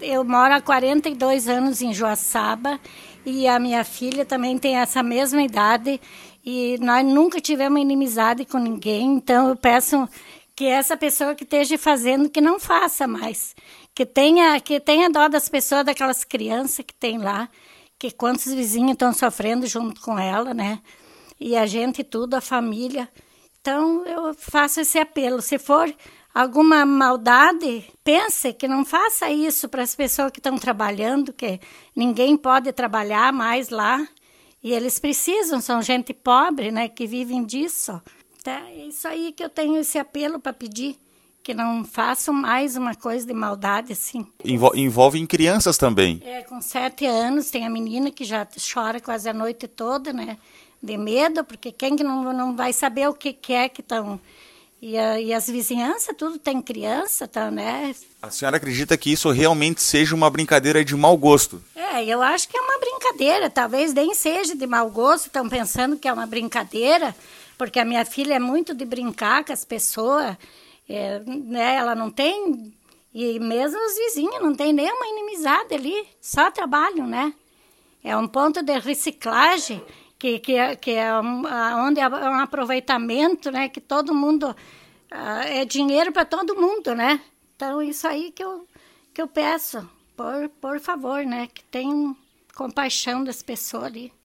Eu moro há 42 anos em Joaçaba e a minha filha também tem essa mesma idade e nós nunca tivemos inimizade com ninguém, então eu peço que essa pessoa que esteja fazendo, que não faça mais, que tenha dó das pessoas, daquelas crianças que tem lá, que quantos vizinhos estão sofrendo junto com ela, né? E a gente tudo, a família. Então eu faço esse apelo, se for alguma maldade, pense que não faça isso para as pessoas que estão trabalhando, que ninguém pode trabalhar mais lá. E eles precisam, são gente pobre, né, que vivem disso. Então, é isso aí que eu tenho esse apelo para pedir, que não façam mais uma coisa de maldade assim. Envolvem crianças também. Com 7 anos, tem a menina que já chora quase a noite toda, né, de medo, porque quem que não vai saber o que é que estão... E as vizinhanças, tudo tem criança, tá, né? A senhora acredita que isso realmente seja uma brincadeira de mau gosto? Eu acho que é uma brincadeira, talvez nem seja de mau gosto, estão pensando que é uma brincadeira, porque a minha filha é muito de brincar com as pessoas, né? Ela não tem, e mesmo os vizinhos, não tem nenhuma inimizade ali, só trabalham, né? É um ponto de reciclagem, que é onde é um aproveitamento, né? Que todo mundo... é dinheiro para todo mundo, né? Então, isso aí que eu peço, por favor, né? Que tenham compaixão das pessoas ali.